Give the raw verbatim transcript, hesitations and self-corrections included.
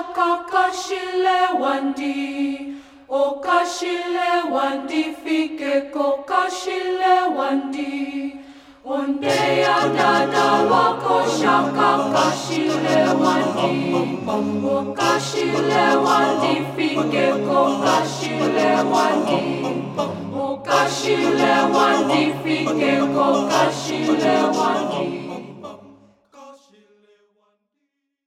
shaka kashile wandi, o kashile wandi fike ko kashile wandi. Onde ya dada wako shaka kashile wandi, o kashile wandi fike ko kashile wandi, o kashile wandi fike ko kashile wandi.